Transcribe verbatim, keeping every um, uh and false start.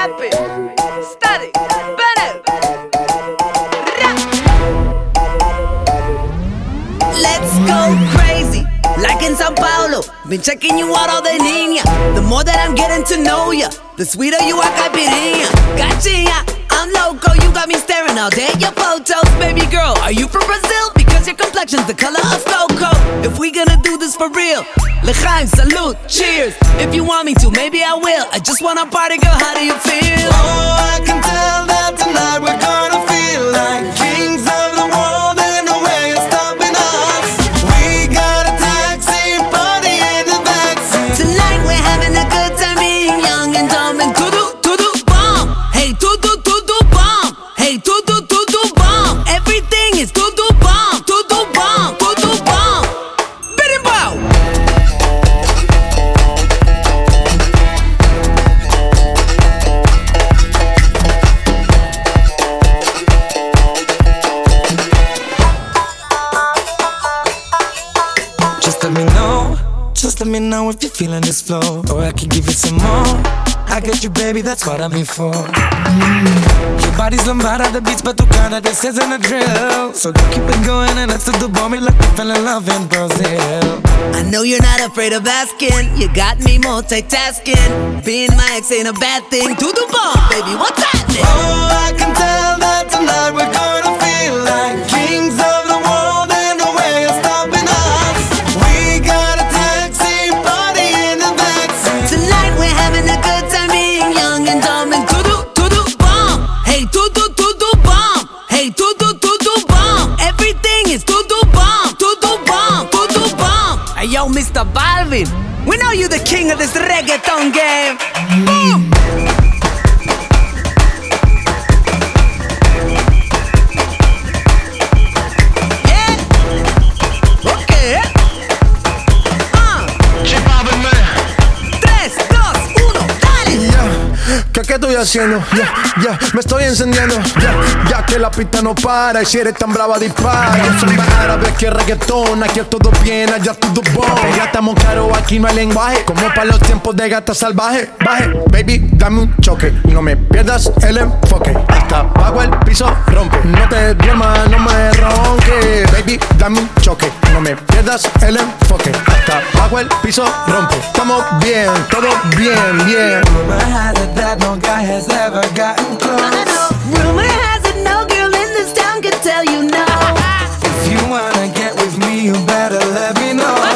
Happy, steady, Bennett. Let's go crazy, like in Sao Paulo. Been checking you out all the niña. The more that I'm getting to know ya, the sweeter you are, caipirinha. Gachilla, I'm loco, you got me staring all day at your photos. Baby girl, are you from Brazil? Because your complexion's the color of cocoa. If we gonna do this for real, l'chaim, salute, cheers. If you want me to, maybe I will. I just wanna party, girl, how do you feel? Oh, I can tell that tonight we're gonna feel like kings of the world, and no way is stopping us. We got a taxi party in the backseat. Tonight we're having a good time, being young and dumb and tudu tudu bomb. Hey, tudu tudu bomb. Hey, tudu tudu bomb. Everything is tudu bomb, tudu bomb, tudu bomb. Biddy bow. Just let me know, just let me know if you're feeling this flow, or I can give you some more. I got you, baby, that's what I'm here for. Mm. Your body's lambada, the beats batucada, this isn't a drill. So don't keep it going and let's do the bomb like we fell in love in Brazil. I know you're not afraid of asking. You got me multitasking. Being my ex ain't a bad thing. To the bomb, baby, what's happening? Oh, I can tell that tonight we're gonna feel like kings of the world, and no way is stopping us. We got a taxi party in the backseat. Tonight we're having a good time, being young and dumb and tudu tudu bomb. Hey, tudu tudu bomb. Hey, tudu tudu bomb. Everything is tudu bomb, tudu bomb, tudu bomb. Hey, yo, Mister Balvin, we know you the king of this reggaeton game. Boom. ¿Qué, qué estoy haciendo? Ya, yeah, ya, yeah, me estoy encendiendo. Ya, yeah, ya que la pista no para. Y si eres tan brava, dispara. Yo soy más árabe que reggaetón. Aquí es todo bien, allá todo bon. Ya estamos claros, aquí no hay lenguaje. Como para los tiempos de gata salvaje. Baje, baby, dame un choque. No me pierdas el enfoque. Hasta abajo el piso rompe. No te duermas, no me ronques. Baby, dame un choque. No me pierdas el enfoque. Hasta abajo el piso rompe. Estamos bien, todo bien, bien. That no guy has ever gotten close. No, no, no. Rumor has it no girl in this town can tell you no. If you wanna get with me, you better let me know.